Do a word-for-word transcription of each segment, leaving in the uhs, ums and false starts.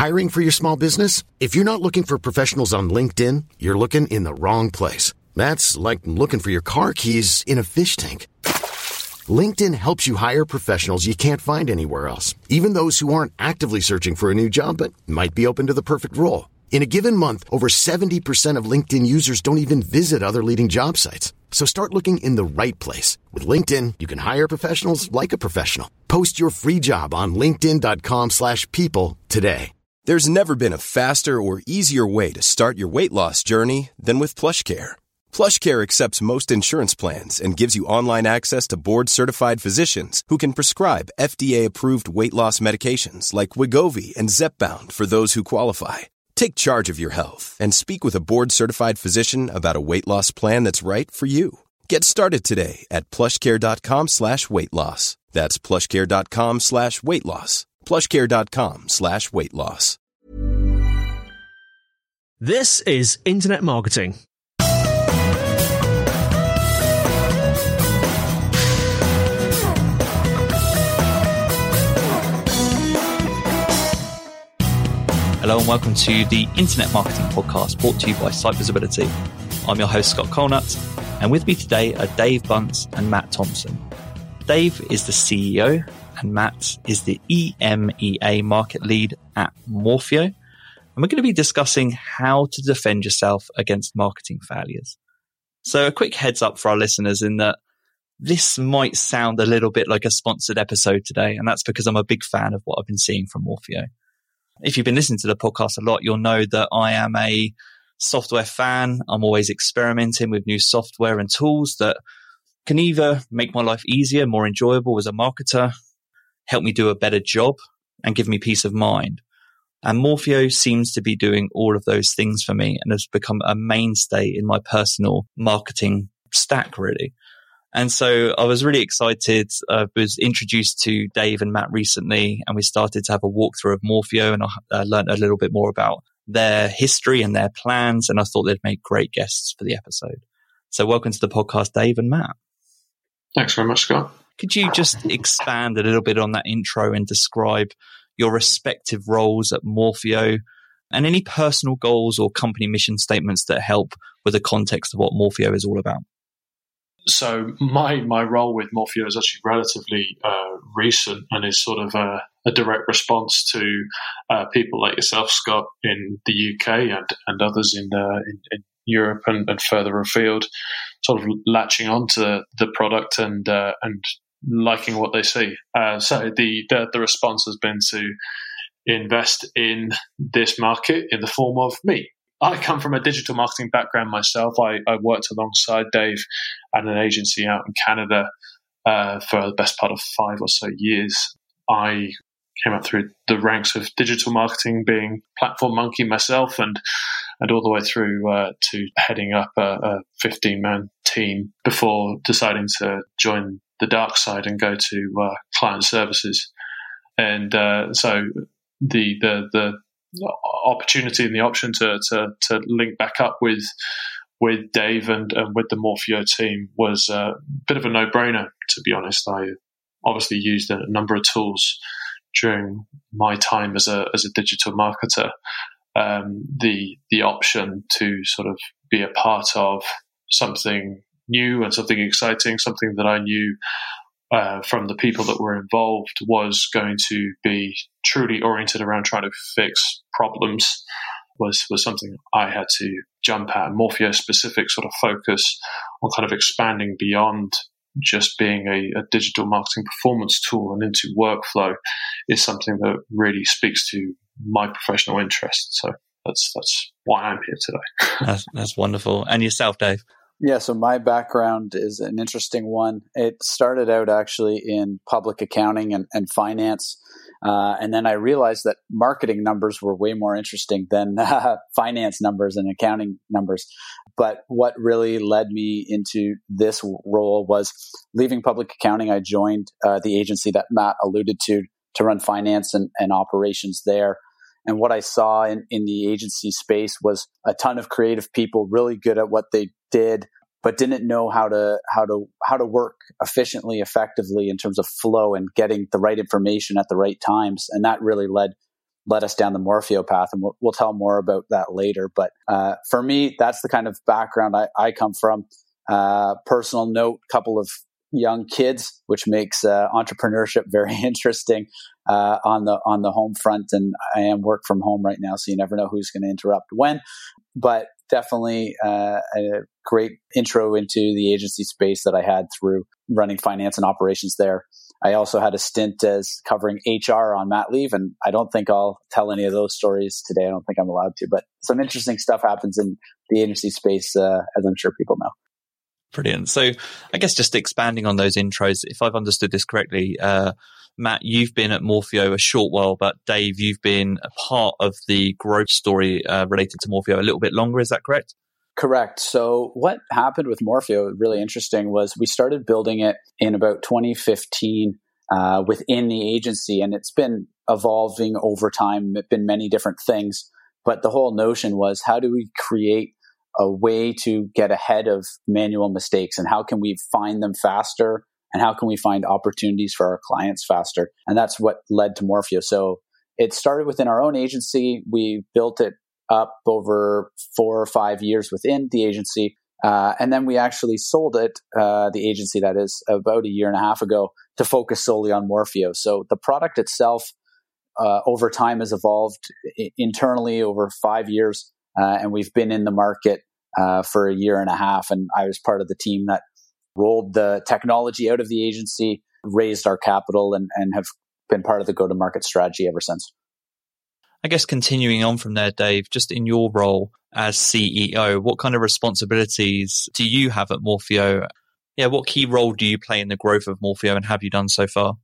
Hiring for your small business? If you're not looking for professionals on LinkedIn, you're looking in the wrong place. That's like looking for your car keys in a fish tank. LinkedIn helps you hire professionals you can't find anywhere else, even those who aren't actively searching for a new job but might be open to the perfect role. In a given month, over seventy percent of LinkedIn users don't even visit other leading job sites. So start looking in the right place. With LinkedIn, you can hire professionals like a professional. Post your free job on linkedin.com slash people today. There's never been a faster or easier way to start your weight loss journey than with PlushCare. PlushCare accepts most insurance plans and gives you online access to board-certified physicians who can prescribe F D A-approved weight loss medications like Wegovy and Zepbound for those who qualify. Take charge of your health and speak with a board-certified physician about a weight loss plan that's right for you. Get started today at plushcare.com slash weight loss. That's plushcare.com slash weight loss. plushcare.com slash weight loss. This is Internet Marketing. Hello and welcome to the Internet Marketing Podcast brought to you by Site Visibility. I'm your host, Scott Colnut, and with me today are Dave Bunce and Matt Thompson. Dave is the C E O and Matt is the E M E A market lead at Morpheo. And we're going to be discussing how to defend yourself against marketing failures. So a quick heads up for our listeners in that this might sound a little bit like a sponsored episode today, and that's because I'm a big fan of what I've been seeing from Morpheo. If you've been listening to the podcast a lot, you'll know that I am a software fan. I'm always experimenting with new software and tools that can either make my life easier, more enjoyable as a marketer, help me do a better job, and give me peace of mind. And Morpheo seems to be doing all of those things for me and has become a mainstay in my personal marketing stack, really. And so I was really excited. I was introduced to Dave and Matt recently, and we started to have a walkthrough of Morpheo, and I uh, learned a little bit more about their history and their plans, and I thought they'd make great guests for the episode. So welcome to the podcast, Dave and Matt. Thanks very much, Scott. Could you just expand a little bit on that intro and describe your respective roles at Morpheo and any personal goals or company mission statements that help with the context of what Morpheo is all about? So my my role with Morpheo is actually relatively uh, recent and is sort of a, a direct response to uh, people like yourself, Scott, in the U K and, and others in, uh, in, in Europe and, and further afield, sort of latching onto the product and uh, and liking what they see. Uh, so the, the the response has been to invest in this market in the form of me. I come from a digital marketing background myself. I, I worked alongside Dave at an agency out in Canada uh, for the best part of five or so years. I came up through the ranks of digital marketing, being platform monkey myself, and and all the way through uh, to heading up a fifteen-man team before deciding to join the dark side and go to uh, client services. And uh, so the the the opportunity and the option to to to link back up with with Dave and, and with the Morpheo team was a bit of a no-brainer, to be honest. I obviously used a number of tools during my time as a as a digital marketer. Um, the the option to sort of be a part of something new and something exciting, something that I knew Uh, from the people that were involved was going to be truly oriented around trying to fix problems was, was something I had to jump at. Morpheo specific sort of focus on kind of expanding beyond just being a, a digital marketing performance tool and into workflow is something that really speaks to my professional interest. So that's, that's why I'm here today. that's, that's wonderful. And yourself, Dave? Yeah, so my background is an interesting one. It started out actually in public accounting and, and finance. Uh, and then I realized that marketing numbers were way more interesting than uh, finance numbers and accounting numbers. But what really led me into this role was leaving public accounting. I joined uh, the agency that Matt alluded to to run finance and, and operations there. And what I saw in, in the agency space was a ton of creative people really good at what they did, but didn't know how to how to how to work efficiently, effectively in terms of flow and getting the right information at the right times. And that really led led us down the Morpheo path. And we'll, we'll tell more about that later. But uh, for me, that's the kind of background I, I come from. Uh, personal note, couple of young kids, which makes uh, entrepreneurship very interesting uh, on the on the home front. And I am work from home right now, so you never know who's going to interrupt when. But definitely uh, a great intro into the agency space that I had through running finance and operations there. I also had a stint as covering H R on mat leave, and I don't think I'll tell any of those stories today. I don't think I'm allowed to, but some interesting stuff happens in the agency space, uh, as I'm sure people know. Brilliant. So I guess just expanding on those intros, if I've understood this correctly, uh, Matt, you've been at Morpheo a short while, but Dave, you've been a part of the growth story uh, related to Morpheo a little bit longer. Is that correct? Correct. So what happened with Morpheo, really interesting, was we started building it in about twenty fifteen uh, within the agency, and it's been evolving over time. It's been many different things, but the whole notion was, how do we create a way to get ahead of manual mistakes, and how can we find them faster, and how can we find opportunities for our clients faster? And that's what led to Morpheo. So it started within our own agency. We built it up over four or five years within the agency. Uh, and then we actually sold it, uh, the agency that is, about a year and a half ago, to focus solely on Morpheo. So the product itself uh, over time has evolved I- internally over five years. Uh, and we've been in the market uh, for a year and a half. And I was part of the team that rolled the technology out of the agency, raised our capital, and, and have been part of the go-to-market strategy ever since. I guess continuing on from there, Dave, just in your role as C E O, what kind of responsibilities do you have at Morpheo? Yeah, what key role do you play in the growth of Morpheo, and have you done so far?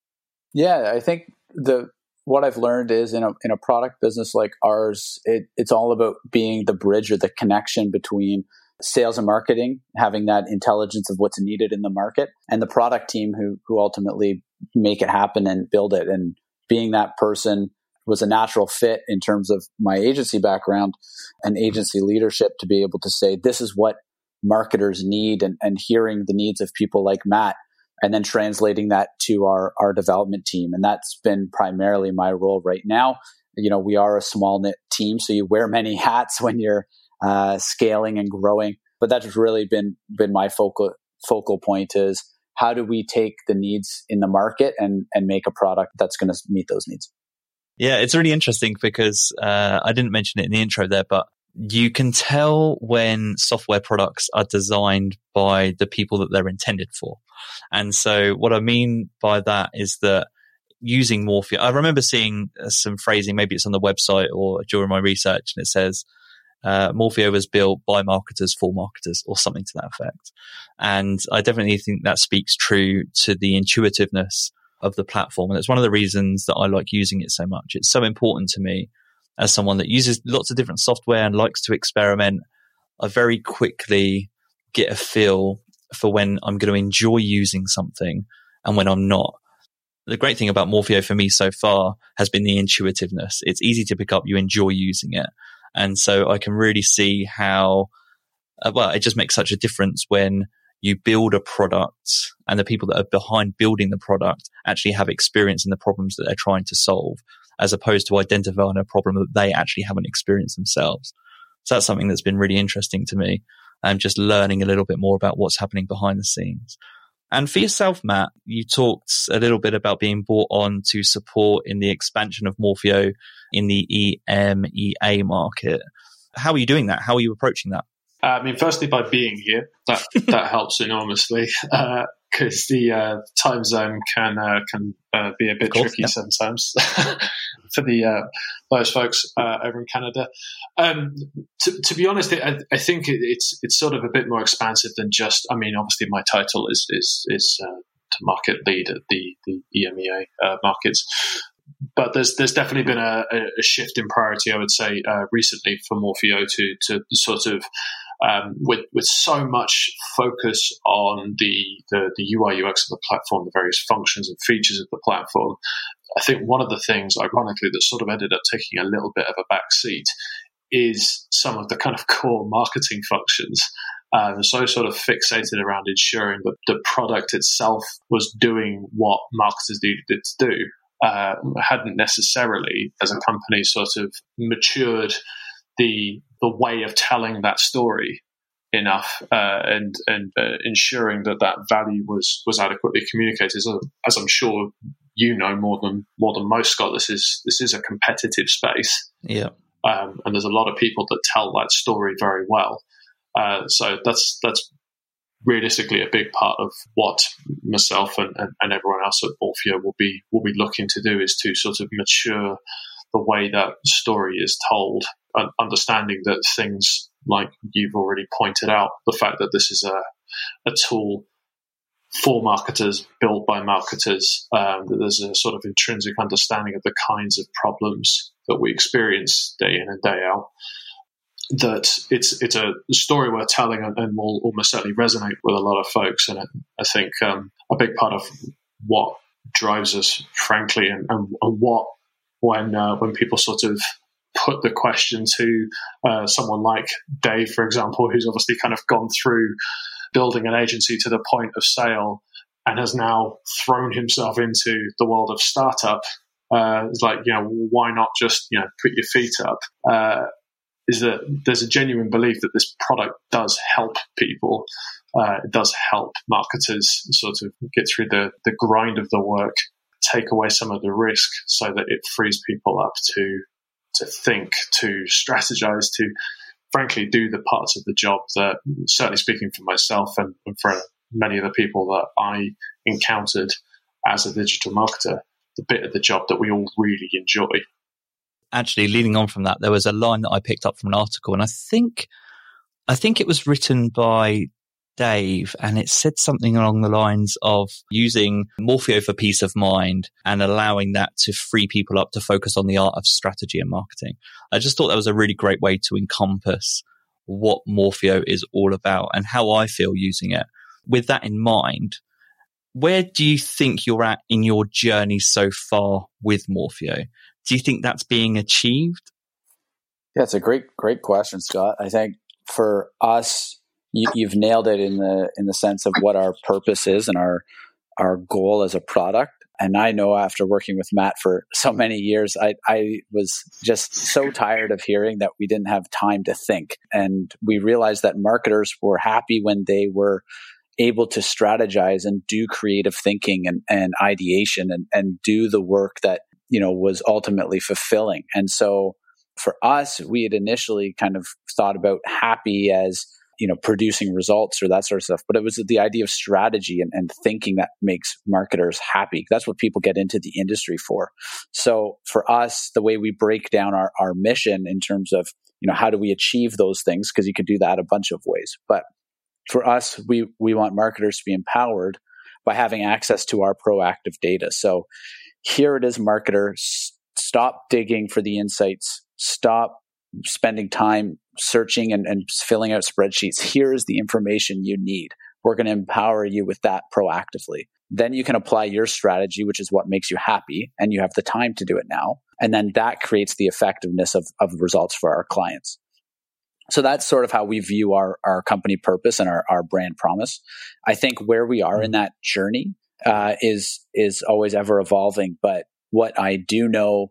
Yeah, I think the what I've learned is in a in a product business like ours, it, it's all about being the bridge or the connection between sales and marketing, having that intelligence of what's needed in the market, and the product team who who ultimately make it happen and build it. And being that person was a natural fit in terms of my agency background and agency leadership to be able to say, this is what marketers need, and, and hearing the needs of people like Matt, and then translating that to our, our development team. And that's been primarily my role right now. You know, we are a small knit team, so you wear many hats when you're uh, scaling and growing. But that's really been been my focal focal point, is how do we take the needs in the market and and make a product that's going to meet those needs. Yeah, it's really interesting because uh, I didn't mention it in the intro there, but you can tell when software products are designed by the people that they're intended for. And so what I mean by that is that using Morpheo, I remember seeing some phrasing, maybe it's on the website or during my research, and it says, uh, Morpheo was built by marketers for marketers, or something to that effect. And I definitely think that speaks true to the intuitiveness of the platform. And it's one of the reasons that I like using it so much. It's so important to me as someone that uses lots of different software and likes to experiment. I very quickly get a feel for when I'm going to enjoy using something and when I'm not. The great thing about Morpheo for me so far has been the intuitiveness. It's easy to pick up. You enjoy using it. And so I can really see how, uh, well, it just makes such a difference when you build a product and the people that are behind building the product actually have experience in the problems that they're trying to solve, as opposed to identifying a problem that they actually haven't experienced themselves. So that's something that's been really interesting to me, and just learning a little bit more about what's happening behind the scenes. And for yourself, Matt, you talked a little bit about being brought on to support in the expansion of Morpheo in the E M E A market. How are you doing that? How are you approaching that? Uh, I mean, firstly, by being here, that that helps enormously, because uh, the uh, time zone can uh, can uh, be a bit course, tricky yeah. sometimes for the uh, those folks uh, over in Canada. Um, to, to be honest, I, I think it, it's it's sort of a bit more expansive than just. I mean, obviously, my title is is is uh, to market lead at the the E M E A uh, markets. But there's there's definitely been a, a shift in priority, I would say, uh, recently for Morpheo to to sort of um, with with so much focus on the, the the U I U X of the platform, the various functions and features of the platform. I think one of the things, ironically, that sort of ended up taking a little bit of a back seat is some of the kind of core marketing functions. Um, so sort of fixated around ensuring that the product itself was doing what marketers needed it to do, uh, hadn't necessarily, as a company, sort of matured the the way of telling that story enough, uh, and and uh, ensuring that that value was was adequately communicated. So, as I'm sure you know more than more than most, Scott, this is this is a competitive space. Yeah, um, and there's a lot of people that tell that story very well. Uh, so that's that's realistically a big part of what myself and, and, and everyone else at Morpheo will be will be looking to do, is to sort of mature the way that story is told, and understanding that things like you've already pointed out, the fact that this is a, a tool for marketers, built by marketers, um, that there's a sort of intrinsic understanding of the kinds of problems that we experience day in and day out, that it's it's a story worth telling, and, and will almost certainly resonate with a lot of folks. And I, I think um, a big part of what drives us, frankly, and, and, and what when uh, when people sort of put the question to uh, someone like Dave, for example, who's obviously kind of gone through building an agency to the point of sale and has now thrown himself into the world of startup. Uh, it's like, you know, why not just, you know, put your feet up? Uh, is that there's a genuine belief that this product does help people. Uh, it does help marketers sort of get through the, the grind of the work, take away some of the risk, so that it frees people up to to think, to strategize, to frankly do the parts of the job that, certainly speaking for myself and, and for many of the people that I encountered as a digital marketer, the bit of the job that we all really enjoy. Actually, leading on from that, there was a line that I picked up from an article, and I think I think it was written by Dave, and it said something along the lines of using Morpheo for peace of mind and allowing that to free people up to focus on the art of strategy and marketing. I just thought that was a really great way to encompass what Morpheo is all about and how I feel using it. With that in mind, where do you think you're at in your journey so far with Morpheo? Do you think that's being achieved? Yeah, it's a great, great question, Scott. I think for us, you, you've nailed it in the in the sense of what our purpose is and our our goal as a product. And I know after working with Matt for so many years, I, I was just so tired of hearing that we didn't have time to think. And we realized that marketers were happy when they were able to strategize and do creative thinking and, and ideation and, and do the work that, you know, was ultimately fulfilling. And so for us, we had initially kind of thought about happy as, you know, producing results or that sort of stuff. But it was the idea of strategy and, and thinking that makes marketers happy. That's what people get into the industry for. So for us, the way we break down our, our mission in terms of, you know, how do we achieve those things? Because you could do that a bunch of ways. But for us, we, we want marketers to be empowered by having access to our proactive data. So here it is, marketers, stop digging for the insights, stop spending time searching and, and filling out spreadsheets. Here is the information you need. We're going to empower you with that proactively. Then you can apply your strategy, which is what makes you happy, and you have the time to do it now. And then that creates the effectiveness of, of results for our clients. So that's sort of how we view our, our company purpose and our, our brand promise. I think where we are in that journey uh, is is always ever evolving. But what I do know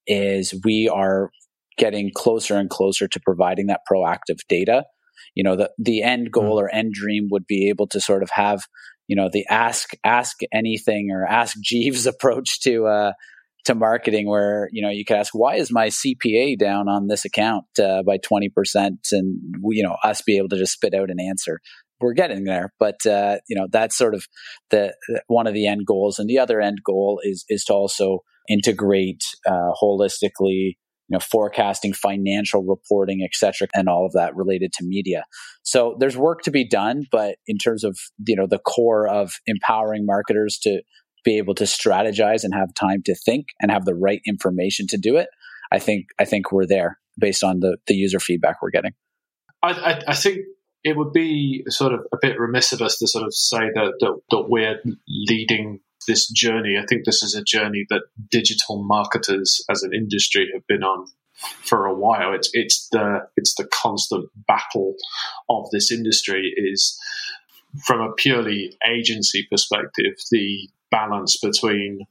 is we are getting closer and closer to providing that proactive data. You know, the the end goal or end dream would be able to sort of have, you know, the ask ask anything or ask Jeeves approach to uh, to marketing, where, you know, you can ask, why is my C P A down on this account uh, by twenty percent? And, we, you know, us be able to just spit out an answer. We're getting there, but uh, you know, that's sort of the one of the end goals. And the other end goal is is to also integrate uh, holistically, you know, forecasting, financial reporting, et cetera, and all of that related to media. So there's work to be done, but in terms of, you know, the core of empowering marketers to be able to strategize and have time to think and have the right information to do it, I think I think we're there based on the, the user feedback we're getting. I, I, I think it would be sort of a bit remiss of us to sort of say that, that, that we're leading this journey. I think this is a journey that digital marketers as an industry have been on for a while. It's it's the it's the constant battle of this industry is, from a purely agency perspective, the balance between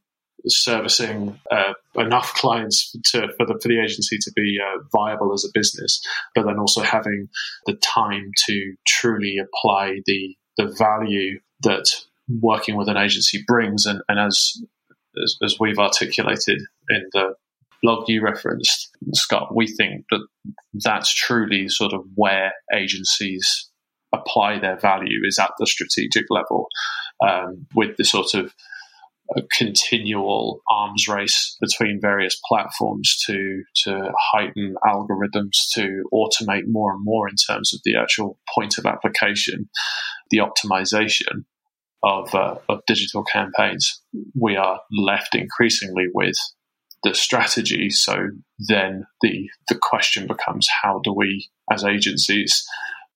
servicing uh, enough clients to, for the for the agency to be uh, viable as a business, but then also having the time to truly apply the the value that working with an agency brings. And, and as, as as we've articulated in the blog you referenced, Scott, we think that that's truly sort of where agencies apply their value, is at the strategic level, um, with the sort of a continual arms race between various platforms to to heighten algorithms, to automate more and more in terms of the actual point of application, the optimization of uh, of digital campaigns. We are left increasingly with the strategy. So then the the question becomes, how do we as agencies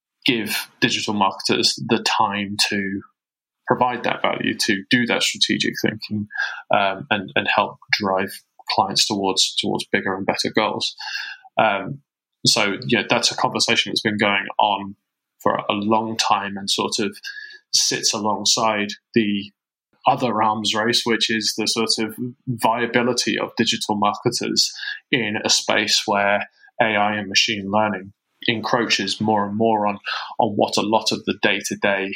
give digital marketers the time to provide that value, to do that strategic thinking, um, and, and help drive clients towards towards bigger and better goals. Um, so yeah, that's a conversation that's been going on for a long time and sort of sits alongside the other arms race, which is the sort of viability of digital marketers in a space where A I and machine learning encroaches more and more on, on what a lot of the day-to-day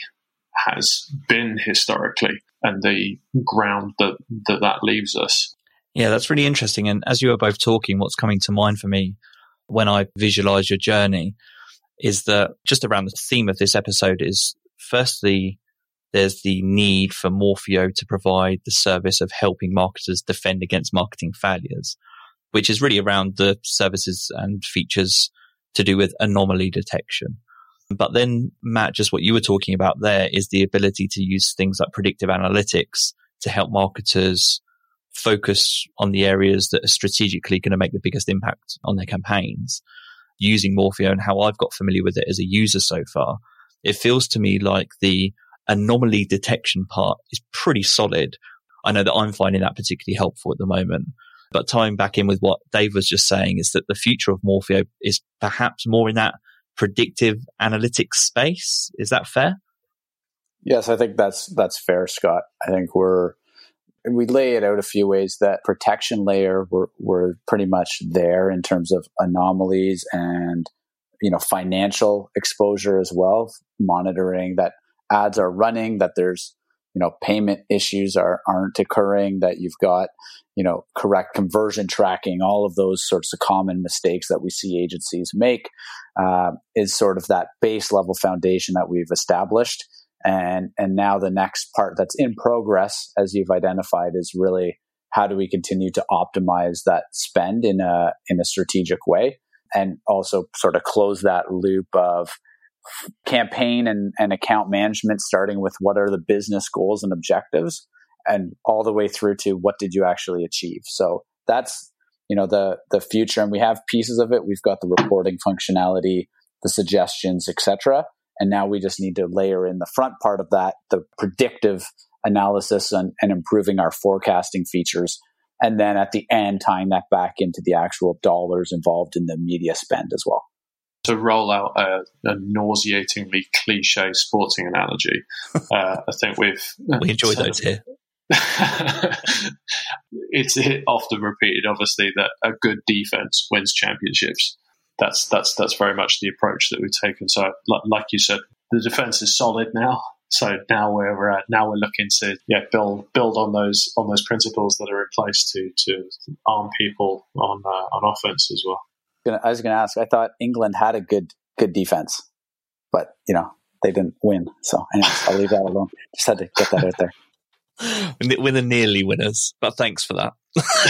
has been historically, and the ground that, that that leaves us. Yeah, that's really interesting. And as you were both talking, what's coming to mind for me when I visualize your journey is that just around the theme of this episode is, firstly, there's the need for Morpheo to provide the service of helping marketers defend against marketing failures, which is really around the services and features to do with anomaly detection. But then, Matt, just what you were talking about there is the ability to use things like predictive analytics to help marketers focus on the areas that are strategically going to make the biggest impact on their campaigns. Using Morpheo and how I've got familiar with it as a user so far, it feels to me like the anomaly detection part is pretty solid. I know that I'm finding that particularly helpful at the moment. But tying back in with what Dave was just saying is that the future of Morpheo is perhaps more in that predictive analytics space. Is that fair? Yes, I think that's that's fair, Scott. I think we're we lay it out a few ways. That protection layer, we're we're pretty much there in terms of anomalies and, you know, financial exposure as well, monitoring that ads are running, that there's, you know, payment issues are aren't occurring, that you've got, you know, correct conversion tracking, all of those sorts of common mistakes that we see agencies make, uh, is sort of that base level foundation that we've established. And and now the next part that's in progress, as you've identified, is really how do we continue to optimize that spend in a in a strategic way, and also sort of close that loop of campaign and, and account management, starting with what are the business goals and objectives, and all the way through to what did you actually achieve. So that's, you know, the the future, and we have pieces of it. We've got the reporting functionality, the suggestions, et cetera. And now we just need to layer in the front part of that, the predictive analysis and, and improving our forecasting features. And then at the end, tying that back into the actual dollars involved in the media spend as well. To roll out a, a nauseatingly cliche sporting analogy, uh, I think we've... We enjoy those here. It's often repeated, obviously, that a good defense wins championships. That's that's that's very much the approach that we've taken. So, like, like you said, the defense is solid now. So now we're uh, now we're looking to yeah build build on those on those principles that are in place to to arm people on uh, on offense as well. I was going to ask. I thought England had a good good defense, but you know they didn't win. So anyways, I'll leave that alone. Just had to get that out there. We're the nearly winners, but thanks for that.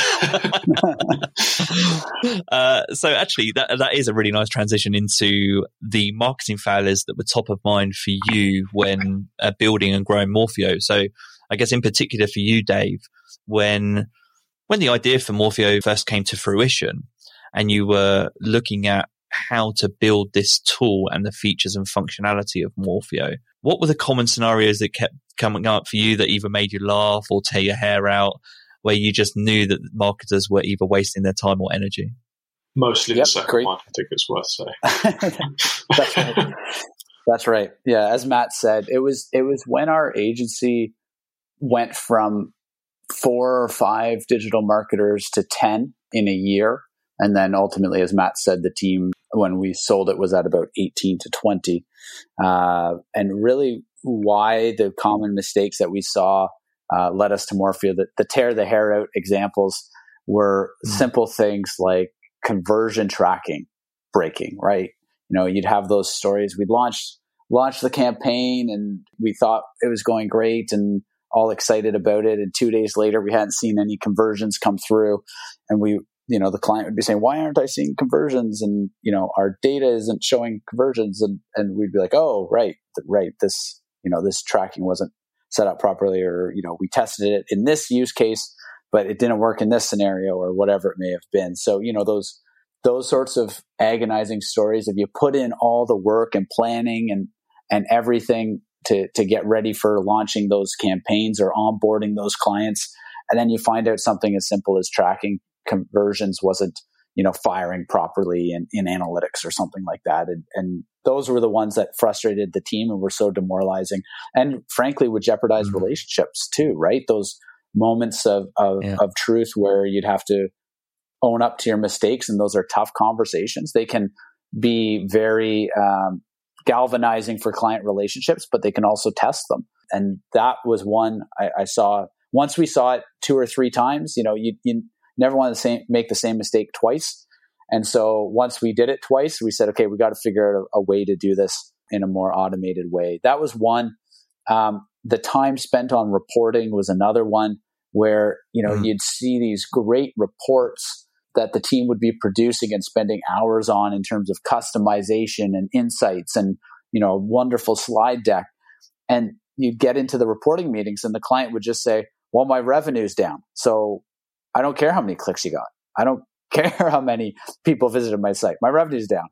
uh, so actually, that that is a really nice transition into the marketing failures that were top of mind for you when uh, building and growing Morpheo. So I guess in particular for you, Dave, when when the idea for Morpheo first came to fruition and you were looking at how to build this tool and the features and functionality of Morpheo, what were the common scenarios that kept coming up for you that either made you laugh or tear your hair out, where you just knew that marketers were either wasting their time or energy? Mostly yep, the second great. one, I think it's worth saying. That's right. That's right. Yeah, as Matt said, it was it was when our agency went from four or five digital marketers to ten in a year. And then ultimately, as Matt said, the team, when we sold it, was at about eighteen to twenty. Uh, and really why the common mistakes that we saw uh, led us to Morpheo, the, the tear the hair out examples were mm. simple things like conversion tracking breaking, right? You know, you'd have those stories. We'd launched, launched the campaign and we thought it was going great and all excited about it. And two days later, we hadn't seen any conversions come through. And we, you know, the client would be saying, why aren't I seeing conversions? And, you know, our data isn't showing conversions. And, and we'd be like, oh, right, right. This, you know, this tracking wasn't set up properly, or, you know, we tested it in this use case, but it didn't work in this scenario, or whatever it may have been. So, you know, those, those sorts of agonizing stories, if you put in all the work and planning and, and everything to, to get ready for launching those campaigns or onboarding those clients, and then you find out something as simple as tracking conversions wasn't, you know, firing properly in, in analytics or something like that. And, and those were the ones that frustrated the team and were so demoralizing, and frankly would jeopardize mm-hmm. relationships too, right? Those moments of, of, yeah. of truth where you'd have to own up to your mistakes. And those are tough conversations. They can be very um, galvanizing for client relationships, but they can also test them. And that was one I, I saw. Once we saw it two or three times, you know, you, you never want to same, make the same mistake twice. And so once we did it twice, we said, okay, we got to figure out a, a way to do this in a more automated way. That was one. Um, the time spent on reporting was another one where, you know, mm. you'd see these great reports that the team would be producing and spending hours on in terms of customization and insights and, you know, a wonderful slide deck. And you'd get into the reporting meetings and the client would just say, well, my revenue's down. So I don't care how many clicks you got. I don't care how many people visited my site. My revenue's down.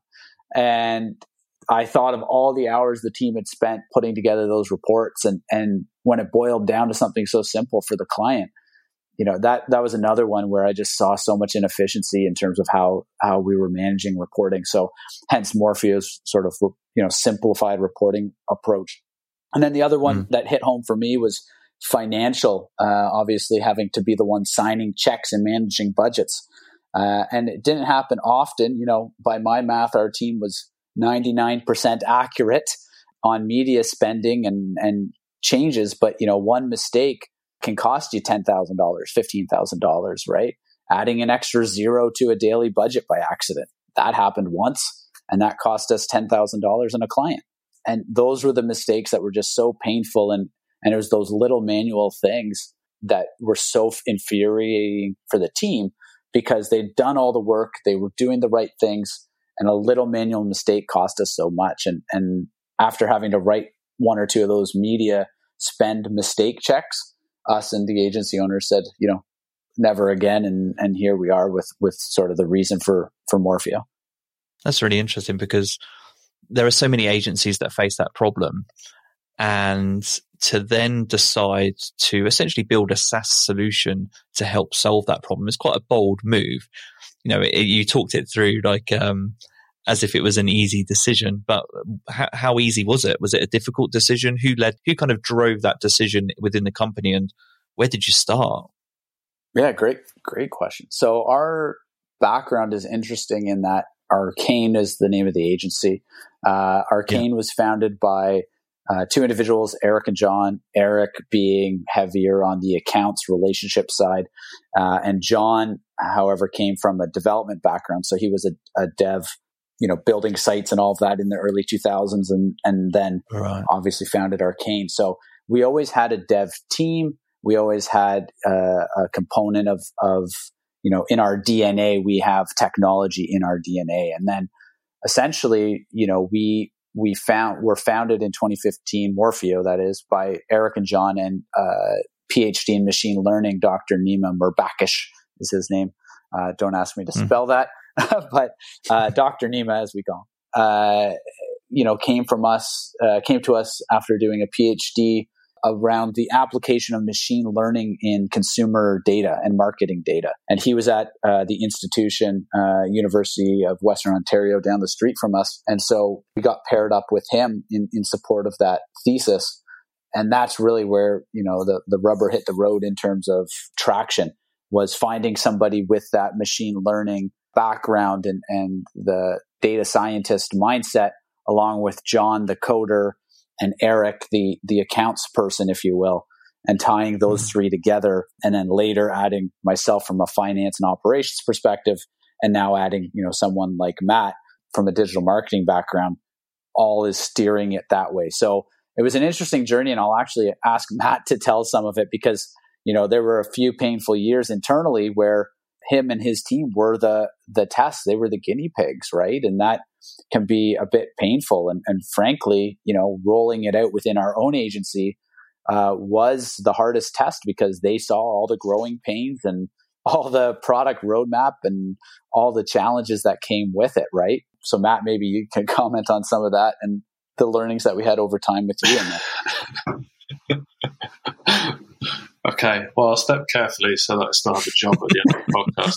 And I thought of all the hours the team had spent putting together those reports. And, and when it boiled down to something so simple for the client, you know, that, that was another one where I just saw so much inefficiency in terms of how, how we were managing reporting. So hence Morpheo's sort of, you know, simplified reporting approach. And then the other one mm. that hit home for me was financial, uh, obviously having to be the one signing checks and managing budgets. Uh, and it didn't happen often. You know, by my math, our team was ninety-nine percent accurate on media spending and, and changes. But, you know, one mistake can cost you ten thousand dollars, fifteen thousand dollars, right? Adding an extra zero to a daily budget by accident. That happened once, and that cost us ten thousand dollars in a client. And those were the mistakes that were just so painful. And, and it was those little manual things that were so infuriating for the team because they'd done all the work, they were doing the right things, and a little manual mistake cost us so much. And, and after having to write one or two of those media spend mistake checks, us and the agency owner said, you know, never again. And, and here we are with, with sort of the reason for, for Morpheo. That's really interesting because there are so many agencies that face that problem, and to then decide to essentially build a SaaS solution to help solve that problem is quite a bold move. You know, it, you talked it through like, um, as if it was an easy decision, but how, how easy was it? Was it a difficult decision? Who led, who kind of drove that decision within the company, and where did you start? Yeah, great, great question. So our background is interesting in that Arcane is the name of the agency. Uh, Arcane yeah. was founded by uh, two individuals, Eric and John. Eric being heavier on the accounts relationship side, uh, and John, however, came from a development background. So he was a, a dev, you know, building sites and all of that in the early two thousands, and and then right. obviously founded Arcane. So we always had a dev team. We always had uh, a component of of you know, in our D N A, we have technology in our D N A. And then essentially, you know, we, we found, were founded in twenty fifteen, Morpheo, that is, by Eric and John and, uh, PhD in machine learning, Doctor Nima Mirbakish is his name. Uh, don't ask me to spell mm. that, but, uh, Doctor Nima, as we call him, uh, you know, came from us, uh, came to us after doing a PhD around the application of machine learning in consumer data and marketing data. And he was at uh, the institution, uh, University of Western Ontario down the street from us. And so we got paired up with him in, in support of that thesis. And that's really where, you know, the, the rubber hit the road in terms of traction, was finding somebody with that machine learning background and, and the data scientist mindset, along with John, the coder, and Eric, the, the accounts person, if you will, and tying those mm-hmm. three together. And then later adding myself from a finance and operations perspective, and now adding, you know, someone like Matt from a digital marketing background, all is steering it that way. So it was an interesting journey, and I'll actually ask Matt to tell some of it, because, you know, there were a few painful years internally where him and his team were the the tests. They were the guinea pigs, right? And that can be a bit painful. And, and frankly, you know, rolling it out within our own agency uh, was the hardest test, because they saw all the growing pains and all the product roadmap and all the challenges that came with it, right? So Matt, maybe you can comment on some of that and the learnings that we had over time with you in that. Okay, well, I'll step carefully so that I still have a job at the end of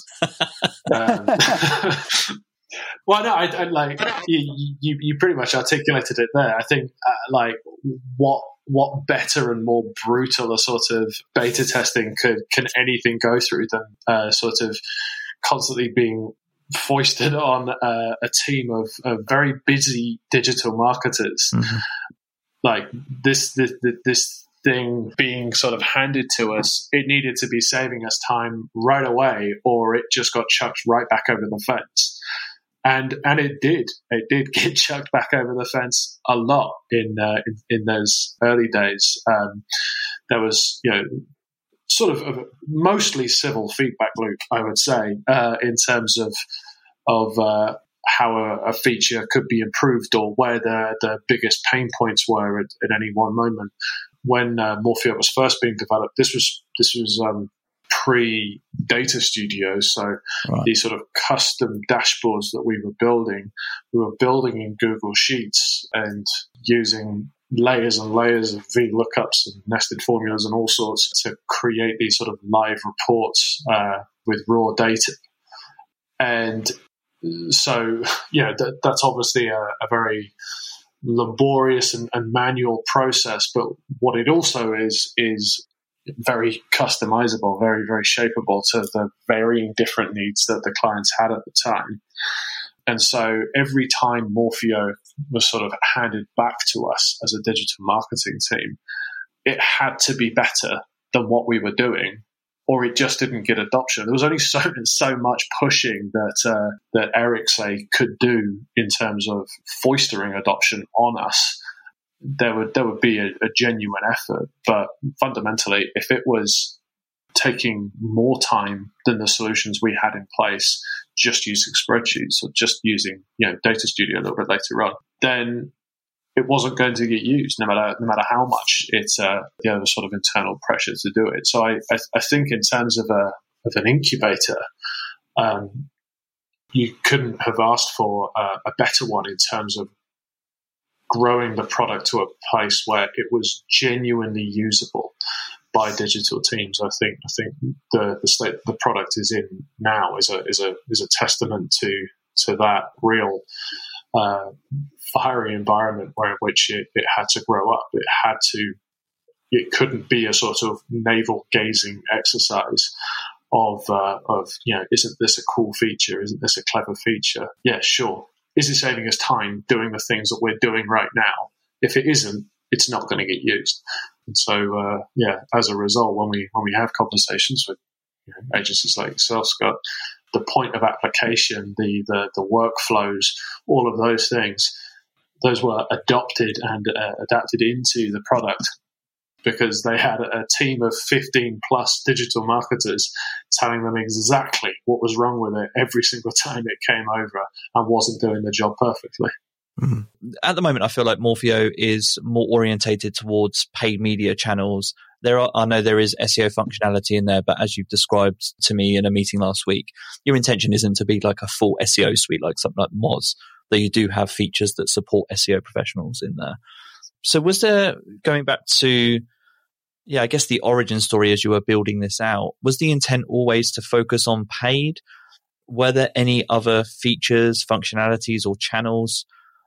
the podcast. Um, well, no, I, I like you, you. You pretty much articulated it there. I think, uh, like, what what better and more brutal a sort of beta testing could can anything go through than uh, sort of constantly being foisted on uh, a team of, of very busy digital marketers. Mm-hmm. Like this, this, this thing being sort of handed to us, it needed to be saving us time right away, or it just got chucked right back over the fence. And and it did. It did get chucked back over the fence a lot in uh, in, in those early days. Um, there was, you know, sort of a mostly civil feedback loop, I would say, uh, in terms of of uh, how a, a feature could be improved, or where the, the biggest pain points were at, at any one moment. When uh, Morpheo was first being developed, this was this was um, pre Data Studio, so right. These sort of custom dashboards that we were building, we were building in Google Sheets and using layers and layers of V lookups and nested formulas and all sorts to create these sort of live reports uh, with raw data. And so, yeah, that, that's obviously a, a very laborious and, and manual process, but what it also is is very customizable, very, very shapeable to the varying different needs that the clients had at the time. And so every time Morpheo was sort of handed back to us as a digital marketing team, it had to be better than what we were doing, or it just didn't get adoption. There was only so so much pushing that uh, that Eric, say, could do in terms of foistering adoption on us. There would there would be a, a genuine effort, but fundamentally, if it was taking more time than the solutions we had in place, just using spreadsheets or just using, you know, Data Studio a little bit later on, then it wasn't going to get used, no matter no matter how much it's uh, you know, the sort of internal pressure to do it. So I I, I think in terms of a of an incubator, um, you couldn't have asked for a, a better one in terms of growing the product to a place where it was genuinely usable by digital teams. I think I think the the state the product is in now is a is a is a testament to to that real uh, fiery environment where in which it, it had to grow up. It had to. It couldn't be a sort of navel gazing exercise of uh, of you know, isn't this a cool feature? Isn't this a clever feature? Yeah, sure. Is it saving us time doing the things that we're doing right now? If it isn't, it's not going to get used. And so, uh, yeah, as a result, when we when we have conversations with, you know, agencies like yourself, Scott, the point of application, the, the, the workflows, all of those things, those were adopted and uh, adapted into the product because they had a team of fifteen plus digital marketers telling them exactly what was wrong with it every single time it came over and wasn't doing the job perfectly. Mm-hmm. At the moment, I feel like Morpheo is more orientated towards paid media channels. There are, I know there is S E O functionality in there, but as you've described to me in a meeting last week, your intention isn't to be like a full S E O suite like something like Moz, though you do have features that support S E O professionals in there. So was there, going back to, yeah, I guess the origin story as you were building this out, was the intent always to focus on paid? Were there any other features, functionalities, or channels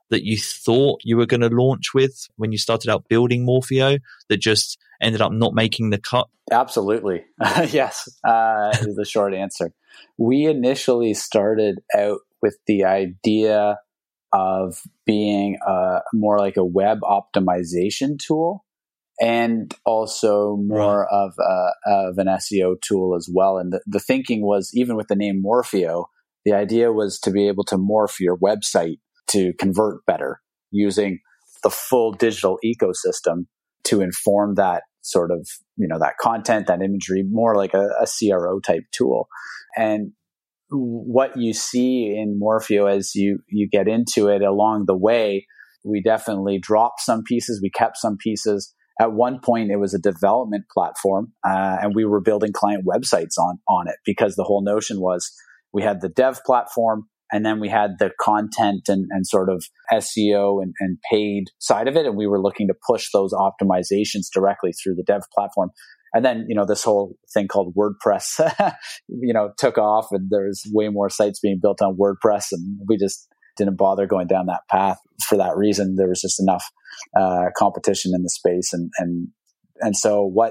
that you thought you were going to launch with when you started out building Morpheo that just ended up not making the cut? Absolutely. Yes, uh, is the short answer. We initially started out with the idea of being a, more like a web optimization tool, and also more right. of, a, of an S E O tool as well. And the, the thinking was, even with the name Morpheo, the idea was to be able to morph your website to convert better using the full digital ecosystem to inform that sort of, you know, that content, that imagery, more like a, a C R O type tool. And what you see in Morpheo as you, you get into it along the way, we definitely dropped some pieces. We kept some pieces. At one point, it was a development platform, uh, and we were building client websites on, on it, because the whole notion was we had the dev platform, and then we had the content and, and sort of S E O and, and paid side of it. And we were looking to push those optimizations directly through the dev platform. And then, you know, this whole thing called WordPress, you know, took off, and there's way more sites being built on WordPress. And we just didn't bother going down that path for that reason. There was just enough uh, competition in the space. And, and, and so what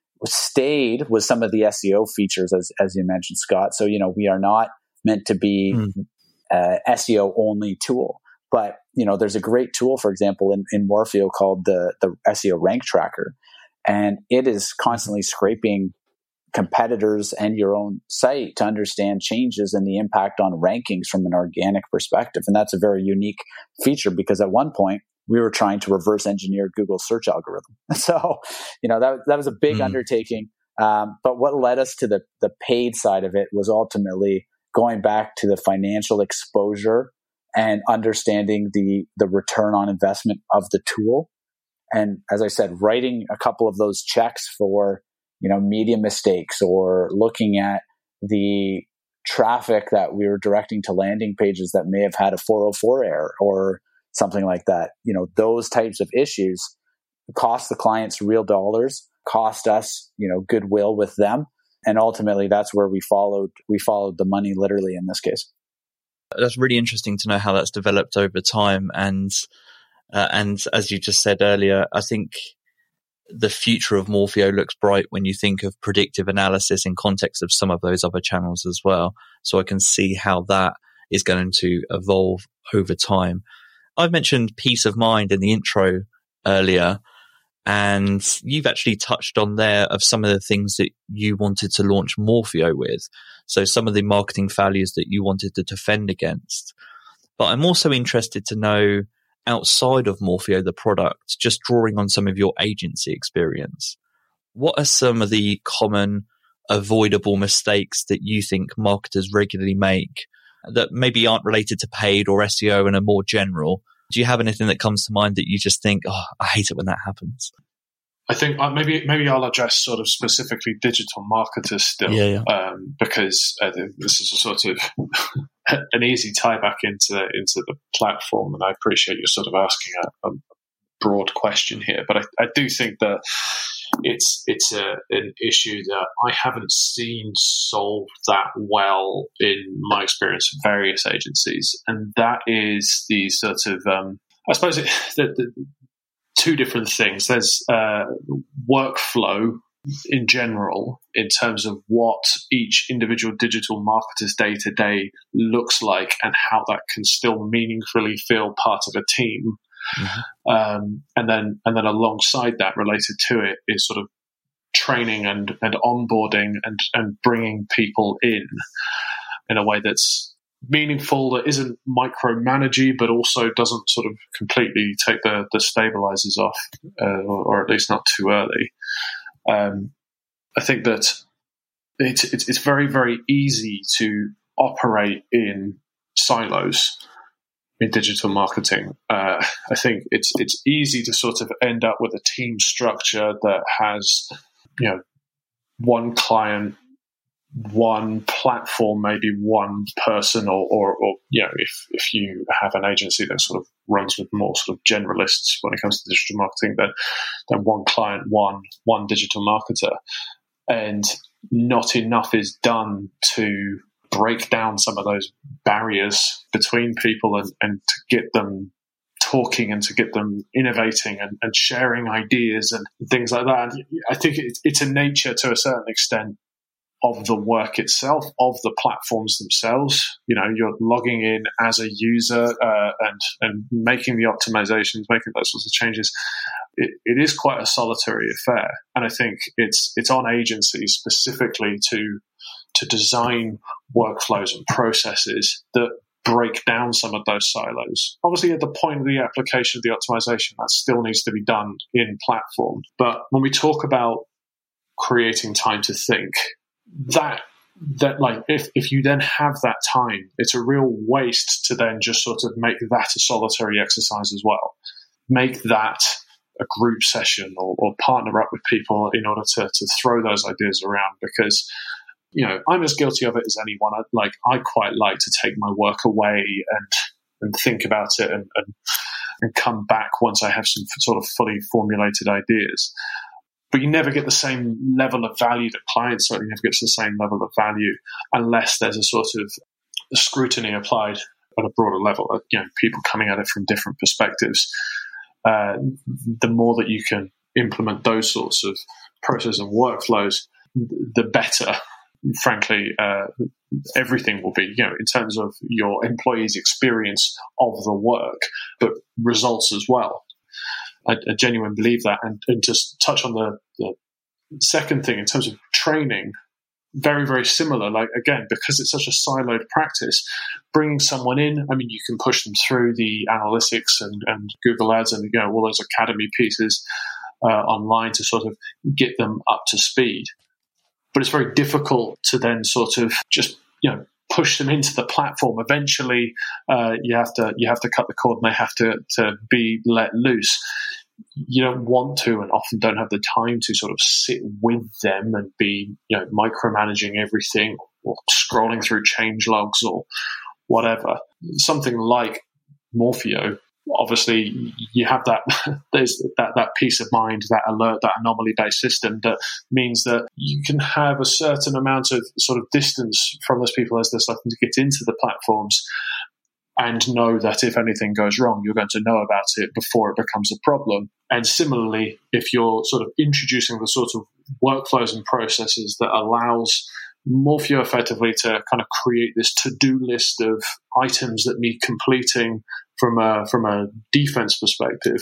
stayed was some of the S E O features, as, as you mentioned, Scott. So, you know, we are not meant to be mm. uh, S E O only tool, but, you know, there's a great tool, for example, in, in Morpheo called the, the S E O Rank Tracker. And it is constantly scraping competitors and your own site to understand changes and the impact on rankings from an organic perspective. And that's a very unique feature, because at one point we were trying to reverse engineer Google's search algorithm. So, you know, that, that was a big mm. undertaking. Um, but what led us to the, the paid side of it was ultimately going back to the financial exposure and understanding the, the return on investment of the tool. And as I said, writing a couple of those checks for, you know, media mistakes, or looking at the traffic that we were directing to landing pages that may have had a four oh four error or something like that. You know, those types of issues cost the clients real dollars, cost us, you know, goodwill with them. And ultimately that's where we followed, we followed the money literally in this case. That's really interesting to know how that's developed over time. And Uh, and as you just said earlier, I think the future of Morpheo looks bright when you think of predictive analysis in context of some of those other channels as well. So I can see how that is going to evolve over time. I've mentioned peace of mind in the intro earlier, and you've actually touched on there of some of the things that you wanted to launch Morpheo with. So some of the marketing failures that you wanted to defend against. But I'm also interested to know, outside of Morpheo, the product, just drawing on some of your agency experience, what are some of the common avoidable mistakes that you think marketers regularly make that maybe aren't related to paid or S E O and are more general? Do you have anything that comes to mind that you just think, oh, I hate it when that happens? I think uh, maybe maybe I'll address sort of specifically digital marketers still, yeah, yeah. Um, because uh, this is a sort of an easy tie back into into the platform, and I appreciate you sort of asking a, a broad question here, but I, I do think that it's it's a, an issue that I haven't seen solved that well in my experience of various agencies, and that is the sort of um, I suppose it, the, the two different things. There's uh, workflow in general in terms of what each individual digital marketer's day-to-day looks like and how that can still meaningfully feel part of a team. Mm-hmm. Um, and then and then alongside that, related to it, is sort of training and, and onboarding and, and bringing people in in a way that's meaningful, that isn't micromanagey, but also doesn't sort of completely take the, the stabilizers off, uh, or, or at least not too early. Um, I think that it's, it's it's very, very easy to operate in silos in digital marketing. Uh, I think it's it's easy to sort of end up with a team structure that has, you know, one client, one platform, maybe one person, or, or, or you know, if, if you have an agency that sort of runs with more sort of generalists when it comes to digital marketing, then, then one client, one, one digital marketer. And not enough is done to break down some of those barriers between people and, and to get them talking and to get them innovating and, and sharing ideas and things like that. And I think it, it's a nature to a certain extent of the work itself, of the platforms themselves. You know, you're logging in as a user uh, and and making the optimizations, making those sorts of changes. It, it is quite a solitary affair, and I think it's it's on agencies specifically to to design workflows and processes that break down some of those silos. Obviously, at the point of the application of the optimization, that still needs to be done in platform. But when we talk about creating time to think, that that like if, if you then have that time, it's a real waste to then just sort of make that a solitary exercise as well. Make that a group session or, or partner up with people in order to, to throw those ideas around, because you know, I'm as guilty of it as anyone. I, like, I quite like to take my work away and and think about it and, and and come back once I have some sort of fully formulated ideas. But you never get the same level of value. The client certainly never gets the same level of value unless there's a sort of scrutiny applied at a broader level. You know, people coming at it from different perspectives. Uh, the more that you can implement those sorts of processes and workflows, the better. Frankly, uh, everything will be, you know, in terms of your employees' experience of the work, but results as well. I, I genuinely believe that. And, and just touch on the, the second thing in terms of training, very, very similar. Like, again, because it's such a siloed practice, bringing someone in, I mean, you can push them through the analytics and, and Google Ads and, you know, all those academy pieces uh, online to sort of get them up to speed. But it's very difficult to then sort of just, you know, push them into the platform. Eventually, uh, you have to you have to cut the cord, and they have to to be let loose. You don't want to, and often don't have the time to sort of sit with them and be, you know, micromanaging everything or scrolling through change logs or whatever. Something like Morpheo. Obviously, you have that there's that, that peace of mind, that alert, that anomaly-based system that means that you can have a certain amount of sort of distance from those people as they're starting to get into the platforms and know that if anything goes wrong, you're going to know about it before it becomes a problem. And similarly, if you're sort of introducing the sort of workflows and processes that allows Morpheo effectively to kind of create this to-do list of items that need completing from a from a defense perspective,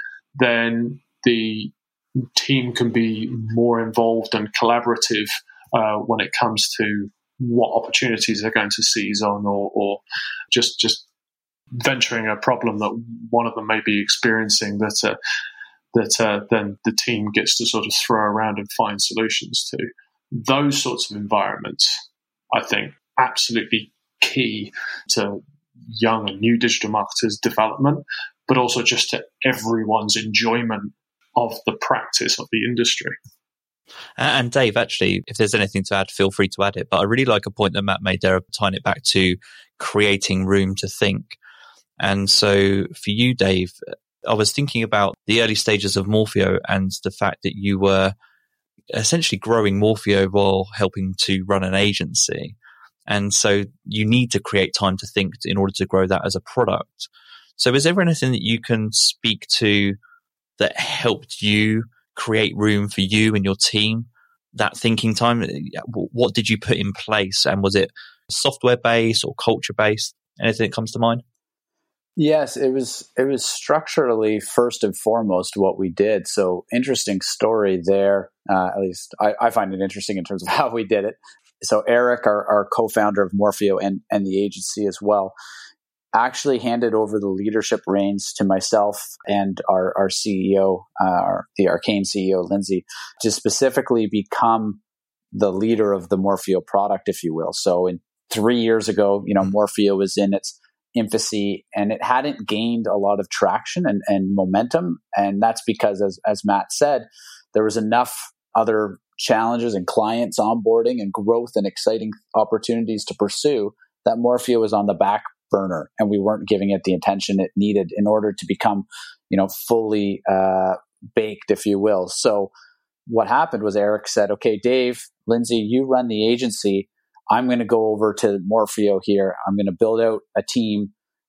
then the team can be more involved and collaborative uh, when it comes to what opportunities they're going to seize on, or, or just just venturing a problem that one of them may be experiencing that uh, that uh, then the team gets to sort of throw around and find solutions to. Those sorts of environments, I think, absolutely key to young and new digital marketers' development, but also just to everyone's enjoyment of the practice of the industry. And Dave, actually, if there's anything to add, feel free to add it. But I really like a point that Matt made there, tying it back to creating room to think. And so for you, Dave, I was thinking about the early stages of Morpheo and the fact that you were essentially growing Morpheo while helping to run an agency. And so you need to create time to think in order to grow that as a product. So is there anything that you can speak to that helped you create room for you and your team, that thinking time? What did you put in place? And was it software based or culture based? Anything that comes to mind? Yes, it was it was structurally first and foremost what we did. So interesting story there. Uh, at least I, I find it interesting in terms of how we did it. So Eric, our, our co-founder of Morpheo and, and the agency as well, actually handed over the leadership reins to myself and our, our C E O, uh, our, the Arcane C E O, Lindsay, to specifically become the leader of the Morpheo product, if you will. So in three years ago, you know, Morpheo was in its infancy and it hadn't gained a lot of traction and, and momentum. And that's because, as, as Matt said, there was enough other challenges and clients onboarding and growth and exciting opportunities to pursue that Morpheo was on the back burner, and we weren't giving it the attention it needed in order to become, you know, fully uh, baked, if you will. So what happened was Eric said, okay, Dave, Lindsay, you run the agency. I'm going to go over to Morpheo here. I'm going to build out a team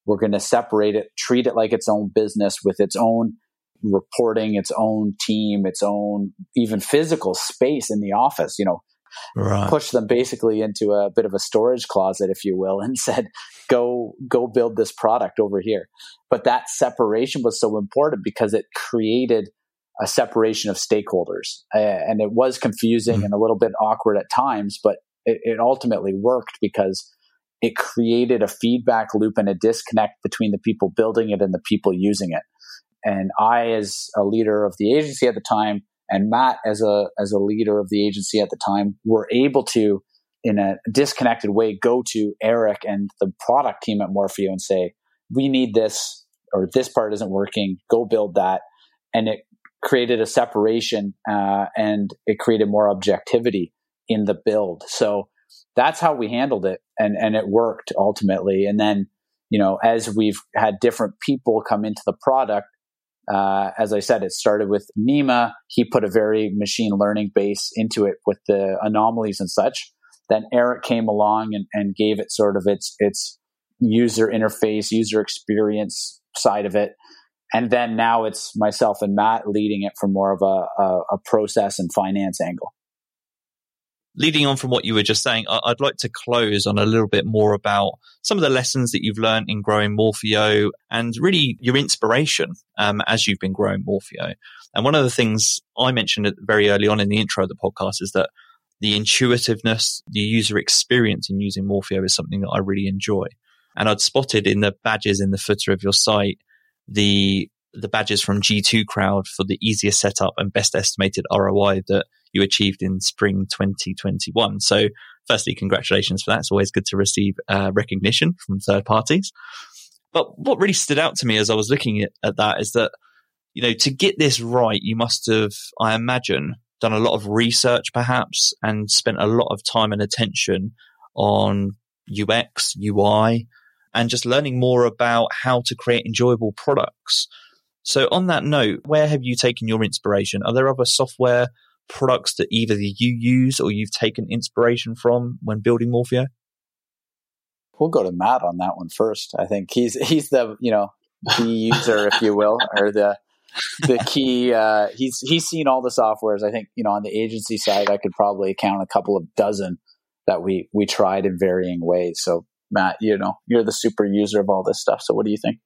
We're going to separate it, treat it like its own business with its own reporting, its own team, its own even physical space in the office, you know, right. Push them basically into a bit of a storage closet, if you will, and said, go, go build this product over here. But that separation was so important because it created a separation of stakeholders. Uh, and it was confusing mm-hmm. and a little bit awkward at times, but it, it ultimately worked because it created a feedback loop and a disconnect between the people building it and the people using it. And I, as a leader of the agency at the time, and Matt, as a as a leader of the agency at the time, were able to, in a disconnected way, go to Eric and the product team at Morpheo and say, we need this, or this part isn't working, go build that. And it created a separation uh, and it created more objectivity in the build. So that's how we handled it. And, and it worked ultimately. And then, you know, as we've had different people come into the product, uh, as I said, it started with Nima. He put a very machine learning base into it with the anomalies and such. Then Eric came along and, and gave it sort of its, its user interface, user experience side of it. And then now it's myself and Matt leading it from more of a, a, a process and finance angle. Leading on from what you were just saying, I'd like to close on a little bit more about some of the lessons that you've learned in growing Morpheo and really your inspiration um, as you've been growing Morpheo. And one of the things I mentioned very early on in the intro of the podcast is that the intuitiveness, the user experience in using Morpheo is something that I really enjoy. And I'd spotted in the badges in the footer of your site, the the badges from G two Crowd for the easiest setup and best estimated R O I that you achieved in spring twenty twenty-one. So firstly, congratulations for that. It's always good to receive uh, recognition from third parties. But what really stood out to me as I was looking at, at that is that, you know, to get this right, you must have, I imagine, done a lot of research perhaps and spent a lot of time and attention on U X, U I, and just learning more about how to create enjoyable products. So on that note, where have you taken your inspiration? Are there other software products that either you use or you've taken inspiration from when building Morpheo? We'll go to Matt on that one first. I think he's he's the, you know, the user, if you will, or the the key. Uh, he's he's seen all the softwares. I think, you know, on the agency side, I could probably count a couple of dozen that we we tried in varying ways. So Matt, you know, you're the super user of all this stuff. So what do you think?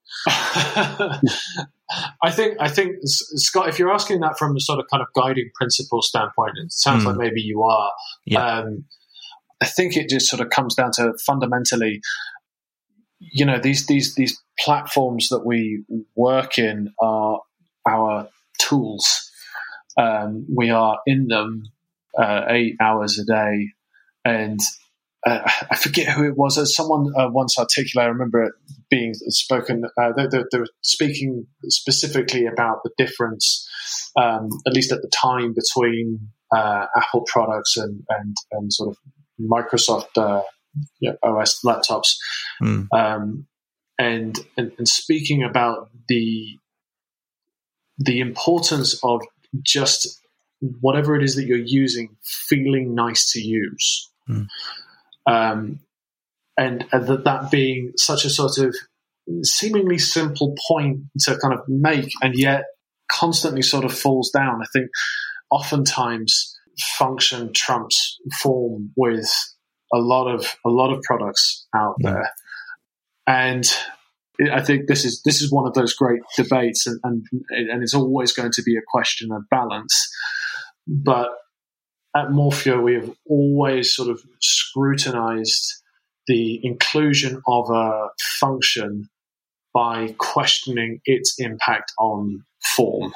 I think, I think, Scott, if you're asking that from a sort of kind of guiding principle standpoint, it sounds mm. like maybe you are. Yeah. Um, I think it just sort of comes down to fundamentally, you know, these, these, these platforms that we work in are our tools. Um, we are in them uh, eight hours a day. And Uh, I forget who it was. As someone uh, once articulated, I remember it being spoken. Uh, they, they, they were speaking specifically about the difference, um, at least at the time, between uh, Apple products and, and, and sort of Microsoft uh, you know, O S laptops, mm. um, and, and and speaking about the the importance of just whatever it is that you're using feeling nice to use. Mm. Um, and, and that, that being such a sort of seemingly simple point to kind of make, and yet constantly sort of falls down. I think oftentimes function trumps form with a lot of a lot of products out there, and I think this is this is one of those great debates, and and, and it's always going to be a question of balance, but at Morpheo, we have always sort of scrutinized the inclusion of a function by questioning its impact on form.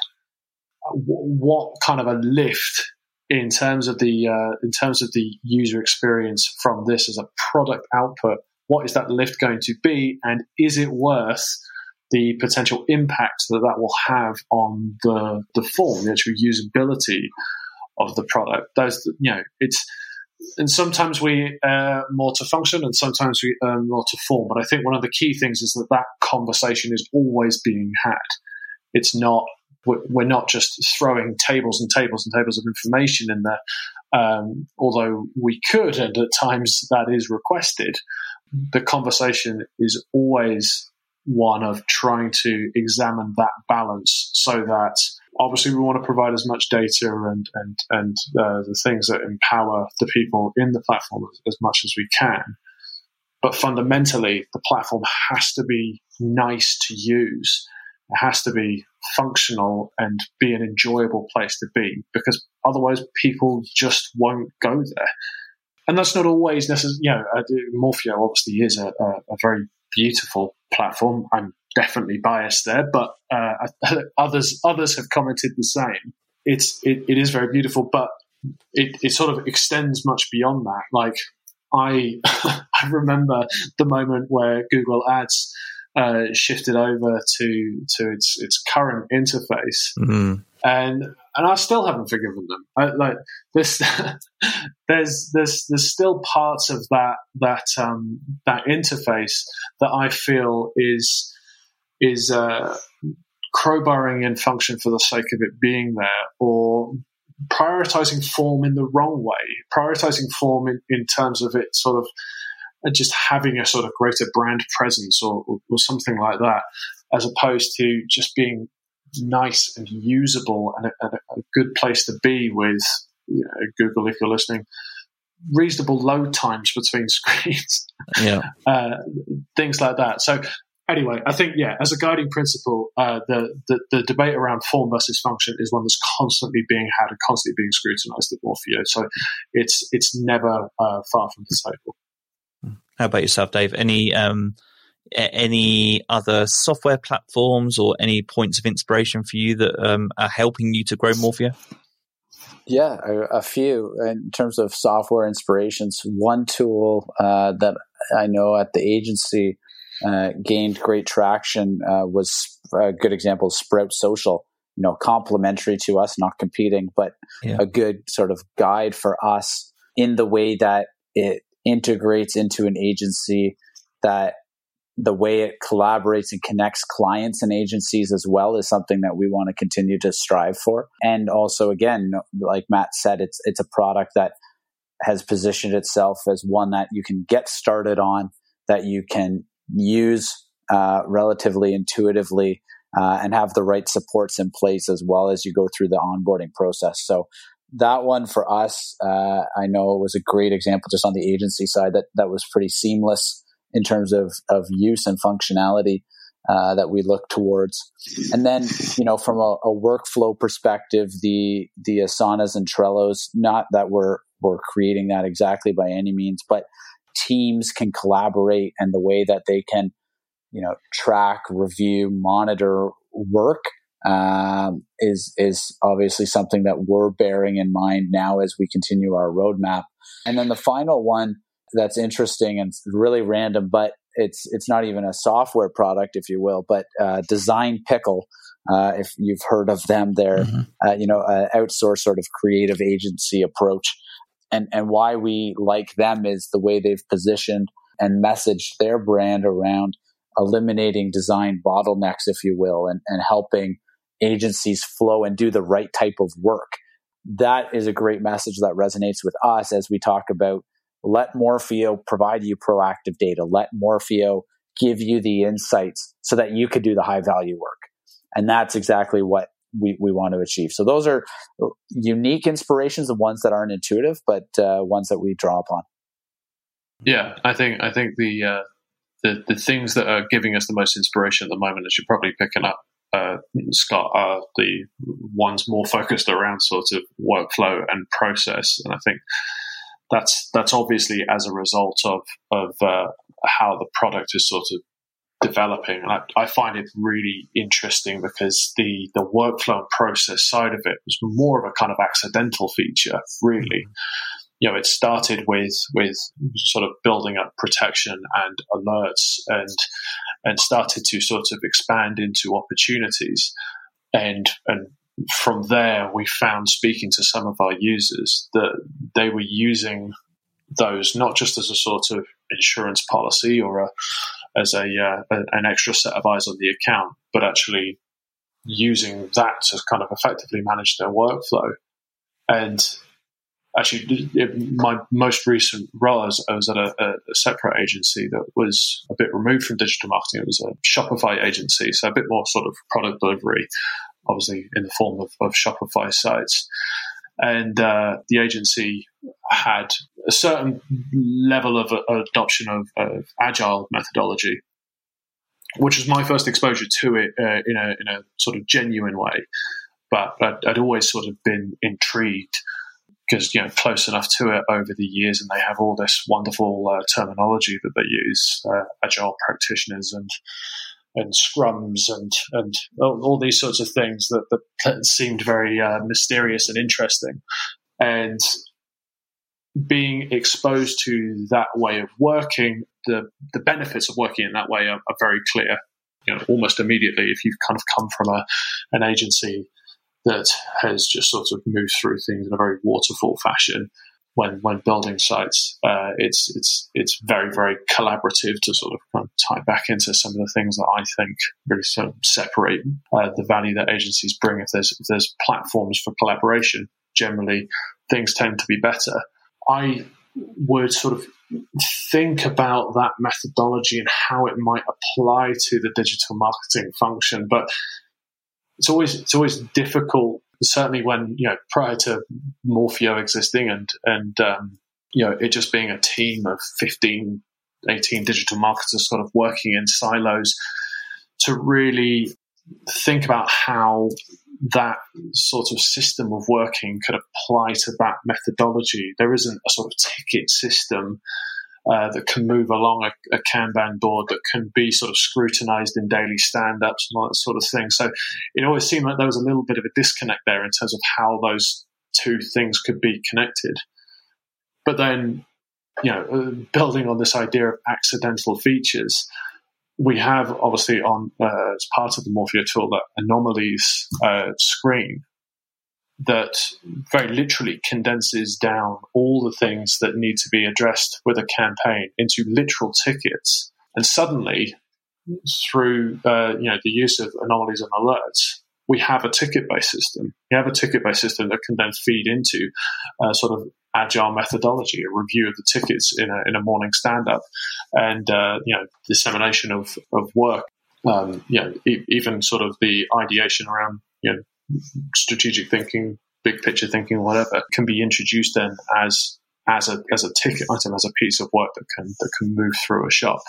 What kind of a lift in terms of the uh, in terms of the user experience from this as a product output? What is that lift going to be, and is it worth the potential impact that that will have on the the form, the actual usability of the product? Those, you know, it's, and sometimes we uh, more to function, and sometimes we uh, more to form. But I think one of the key things is that that conversation is always being had. It's not, we're not just throwing tables and tables and tables of information in there, um, although we could, and at times that is requested. The conversation is always one of trying to examine that balance so that obviously we want to provide as much data and and and uh, the things that empower the people in the platform as, as much as we can. But fundamentally, the platform has to be nice to use. It has to be functional and be an enjoyable place to be, because otherwise people just won't go there. And that's not always necessary. You know, uh, Morpheo obviously is a, a, a very beautiful platform. I'm definitely biased there, but uh, others others have commented the same. It's it, it is very beautiful, but it, it sort of extends much beyond that. Like I I remember the moment where Google Ads uh, shifted over to to its its current interface, mm-hmm. and and I still haven't forgiven them. I, like this, there's there's there's still parts of that that um, that interface that I feel is is uh, crowbarring in function for the sake of it being there, or prioritizing form in the wrong way, prioritizing form in, in terms of it sort of just having a sort of greater brand presence or, or, or something like that, as opposed to just being nice and usable and a, a good place to be with, you know, Google, if you're listening, reasonable load times between screens, yeah, uh, things like that. So anyway, I think, yeah, as a guiding principle, uh, the, the the debate around form versus function is one that's constantly being had and constantly being scrutinized at Morpheo. So it's it's never uh, far from the table. How about yourself, Dave? Any um, any other software platforms or any points of inspiration for you that um, are helping you to grow Morpheo? Yeah, a, a few. In terms of software inspirations, one tool uh, that I know at the agency uh, gained great traction uh, was a good example of Sprout Social. You know, complementary to us, not competing, but yeah. a good sort of guide for us in the way that it integrates into an agency, that the way it collaborates and connects clients and agencies as well is something that we want to continue to strive for. And also, again, like Matt said, it's it's a product that has positioned itself as one that you can get started on, that you can use uh, relatively intuitively, uh, and have the right supports in place as well as you go through the onboarding process. So that one for us, uh, I know it was a great example just on the agency side that, that was pretty seamless in terms of, of use and functionality uh, that we look towards. And then, you know, from a, a workflow perspective, the the Asanas and Trellos, not that we're, we're creating that exactly by any means, but teams can collaborate, and the way that they can, you know, track, review, monitor work um, is is obviously something that we're bearing in mind now as we continue our roadmap. And then the final one that's interesting and really random, but it's it's not even a software product, if you will, but uh, Design Pickle. Uh, if you've heard of them, they're mm-hmm. uh, you know an outsourced sort of creative agency approach, and and why we like them is the way they've positioned and messaged their brand around eliminating design bottlenecks, if you will, and, and helping agencies flow and do the right type of work. That is a great message that resonates with us as we talk about let Morpheo provide you proactive data. Let Morpheo give you the insights so that you could do the high value work. And that's exactly what we, we want to achieve. So those are unique inspirations, the ones that aren't intuitive, but uh, ones that we draw upon. Yeah, I think I think the uh, the the things that are giving us the most inspiration at the moment, as you're probably picking up, uh, Scott, are the ones more focused around sort of workflow and process. And I think that's that's obviously as a result of of uh, how the product is sort of developing. And I, I find it really interesting because the the workflow and process side of it was more of a kind of accidental feature, really. You know, it started with with sort of building up protection and alerts, and and started to sort of expand into opportunities. And and from there, we found, speaking to some of our users, that they were using those not just as a sort of insurance policy or a, as a, uh, an extra set of eyes on the account, but actually using that to kind of effectively manage their workflow. And actually, my most recent role, I was, I was at a, a separate agency that was a bit removed from digital marketing. It was a Shopify agency, so a bit more sort of product delivery, obviously in the form of, of Shopify sites. And uh, the agency had a certain level of uh, adoption of, of agile methodology, which was my first exposure to it uh, in a in a sort of genuine way. But I'd, I'd always sort of been intrigued because, you know, close enough to it over the years, and they have all this wonderful uh, terminology that they use, uh, agile practitioners and and scrums and and all, all these sorts of things that, that, that seemed very uh, mysterious and interesting. And being exposed to that way of working, the the benefits of working in that way are, are very clear. You know, almost immediately, if you've kind of come from a an agency that has just sort of moved through things in a very waterfall fashion. When when building sites, uh, it's it's it's very very collaborative. To sort of kind of tie back into some of the things that I think really sort of separate uh, the value that agencies bring. If there's if there's platforms for collaboration, generally things tend to be better. I would sort of think about that methodology and how it might apply to the digital marketing function, but It's always it's always difficult, certainly when, you know, prior to Morpheo existing and, and um, you know, it just being a team of fifteen, eighteen digital marketers sort of working in silos, to really think about how that sort of system of working could apply to that methodology. There isn't a sort of ticket system Uh, that can move along a, a Kanban board that can be sort of scrutinized in daily stand-ups and all that sort of thing. So it always seemed like there was a little bit of a disconnect there in terms of how those two things could be connected. But then, you know, uh, building on this idea of accidental features, we have obviously on uh, as part of the Morpheo tool that anomalies uh, screen that very literally condenses down all the things that need to be addressed with a campaign into literal tickets. And suddenly, through uh, you know the use of anomalies and alerts, we have a ticket-based system. We have a ticket-based system that can then feed into a sort of agile methodology, a review of the tickets in a in a morning stand-up, and uh, you know dissemination of of work. Um, you know, e- even sort of the ideation around you know. strategic thinking, big picture thinking, whatever, can be introduced then as as a as a ticket item, as a piece of work that can that can move through a shop.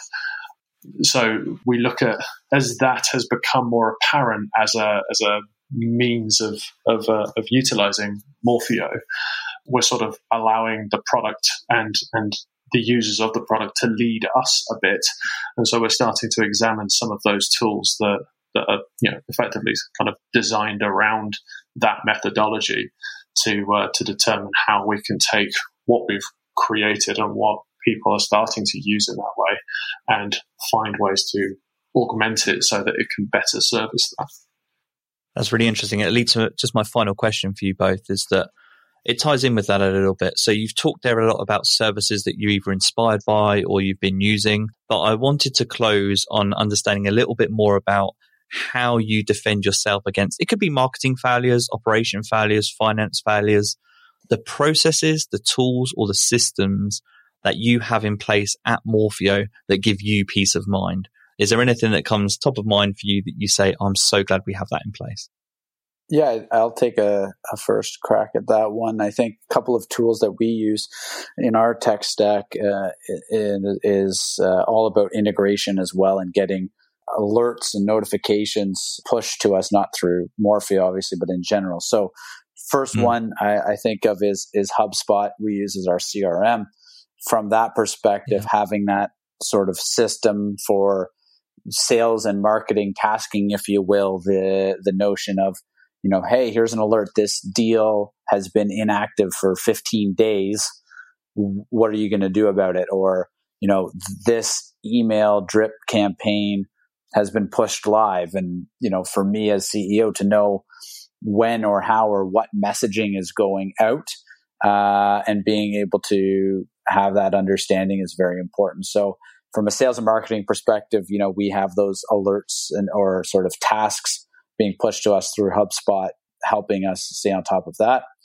So we look at, as that has become more apparent as a as a means of of uh, of utilizing Morpheo, we're sort of allowing the product and and the users of the product to lead us a bit, and so we're starting to examine some of those tools that. that are, you know, effectively kind of designed around that methodology to uh, to determine how we can take what we've created and what people are starting to use in that way and find ways to augment it so that it can better service that. That's really interesting. It leads to just my final question for you both, is that it ties in with that a little bit. So you've talked there a lot about services that you're either inspired by or you've been using, but I wanted to close on understanding a little bit more about how you defend yourself against, it could be marketing failures, operation failures, finance failures, the processes, the tools, or the systems that you have in place at Morpheo that give you peace of mind. Is there anything that comes top of mind for you that you say, I'm so glad we have that in place? Yeah, I'll take a, a first crack at that one. I think a couple of tools that we use in our tech stack uh, is uh, all about integration as well, and getting alerts and notifications pushed to us, not through Morpheo, obviously, but in general. So first mm. one I, I think of is, is HubSpot. We use as our C R M. From that perspective, yeah. having that sort of system for sales and marketing tasking, if you will, the the notion of, you know, hey, here's an alert. This deal has been inactive for fifteen days. What are you going to do about it? Or, you know, this email drip campaign has been pushed live. And, you know, for me as C E O to know when or how or what messaging is going out uh, and being able to have that understanding is very important. So from a sales and marketing perspective, you know, we have those alerts and or sort of tasks being pushed to us through HubSpot, helping us stay on top of that.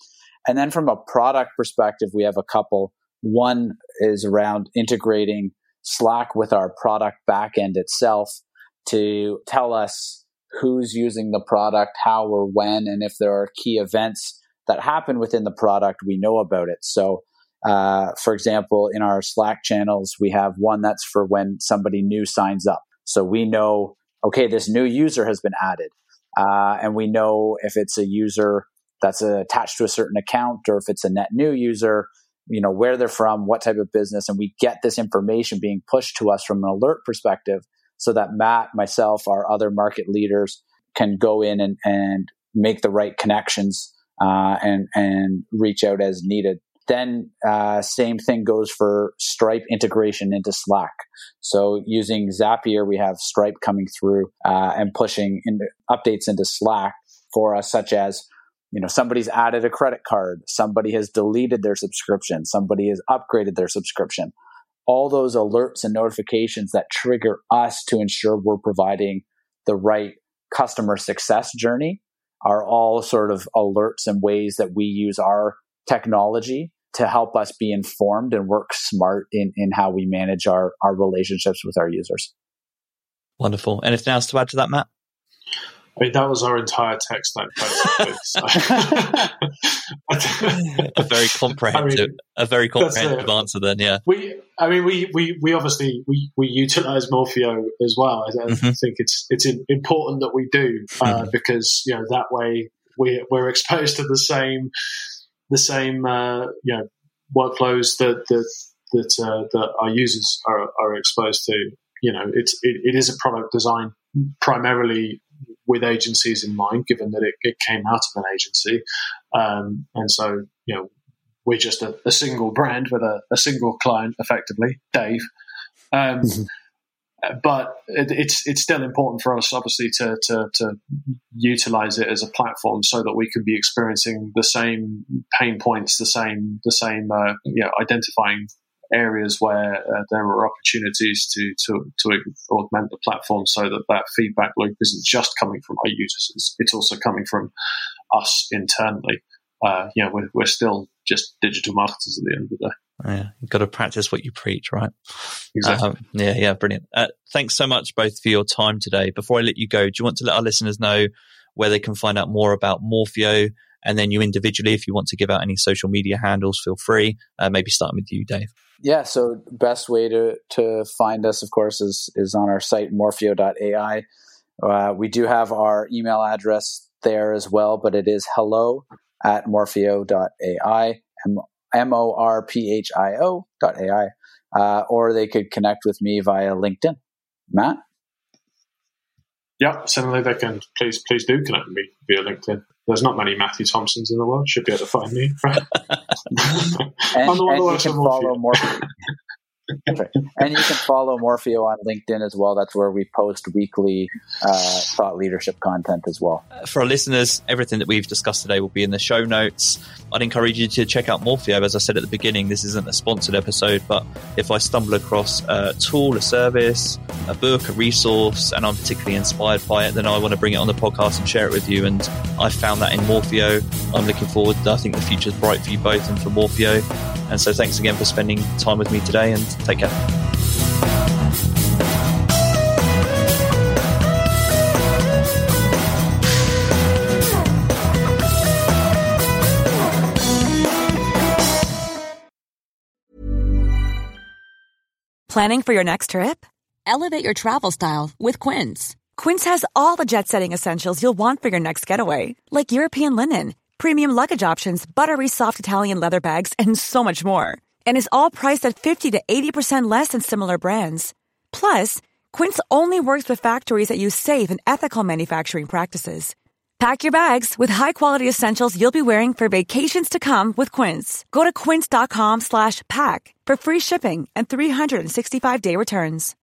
And then from a product perspective, we have a couple. One is around integrating Slack with our product backend itself to tell us who's using the product, how or when, and if there are key events that happen within the product, we know about it. So, uh, for example, in our Slack channels, we have one that's for when somebody new signs up. So we know, okay, this new user has been added. Uh, and we know if it's a user that's attached to a certain account or if it's a net new user, you know, where they're from, what type of business. And we get this information being pushed to us from an alert perspective so that Matt, myself, our other market leaders can go in and, and make the right connections uh, and, and reach out as needed. Then uh, same thing goes for Stripe integration into Slack. So using Zapier, we have Stripe coming through uh, and pushing into updates into Slack for us, such as, you know, somebody's added a credit card, somebody has deleted their subscription, somebody has upgraded their subscription. All those alerts and notifications that trigger us to ensure we're providing the right customer success journey are all sort of alerts and ways that we use our technology to help us be informed and work smart in, in how we manage our, our relationships with our users. Wonderful. Anything else to add to that, Matt? I mean, that was our entire tech stack, basically. So. a very comprehensive, I mean, a very comprehensive answer. Then, yeah. We, I mean, we, we, we obviously we, we utilize Morpheo as well. I, I mm-hmm. think it's it's important that we do uh, mm-hmm. because you know that way we we're exposed to the same the same uh, you know workflows that that that, uh, that our users are, are exposed to. You know, it's it, it is a product design primarily with agencies in mind, given that it, it came out of an agency. Um, and so, you know, we're just a, a single brand with a, a single client, effectively, Dave. Um, mm-hmm. But it, it's it's still important for us, obviously, to, to to utilize it as a platform so that we can be experiencing the same pain points, the same the same uh, you know, identifying areas where uh, there are opportunities to, to to augment the platform so that that feedback loop isn't just coming from our users, it's, it's also coming from us internally. Uh, you know, we're, we're still just digital marketers at the end of the day. Yeah, you've got to practice what you preach, right? Exactly. Um, yeah, yeah, brilliant. Uh, thanks so much both for your time today. Before I let you go, do you want to let our listeners know where they can find out more about Morpheo? And then you individually, if you want to give out any social media handles, feel free. Uh, maybe starting with you, Dave. Yeah, so best way to, to find us, of course, is, is on our site, morpheo dot a i. Uh, we do have our email address there as well, but it is hello at morpheo dot a i, M O R P H I O dot A I. Uh, or they could connect with me via LinkedIn. Matt? Yeah, similarly, they can please please do connect with me via LinkedIn. There's not many Matthew Thompsons in the world. Should be able to find me. Right? and, and you can follow Morpheo. And you can follow Morpheo on LinkedIn as well. That's where we post weekly uh, thought leadership content as well. For our listeners, everything that we've discussed today will be in the show notes. I'd encourage you to check out Morpheo. As I said at the beginning, this isn't a sponsored episode, but if I stumble across a tool, a service, a book, a resource, and I'm particularly inspired by it, then I want to bring it on the podcast and share it with you. And I found that in Morpheo. I'm looking forward. I think the future's bright for you both and for Morpheo. And so thanks again for spending time with me today, and take care. Planning for your next trip? Elevate your travel style with Quince. Quince has all the jet-setting essentials you'll want for your next getaway, like European linen, premium luggage options, buttery soft Italian leather bags, and so much more. And is all priced at fifty to eighty percent less than similar brands. Plus, Quince only works with factories that use safe and ethical manufacturing practices. Pack your bags with high-quality essentials you'll be wearing for vacations to come with Quince. Go to quince dot com slash pack for free shipping and three sixty-five day returns.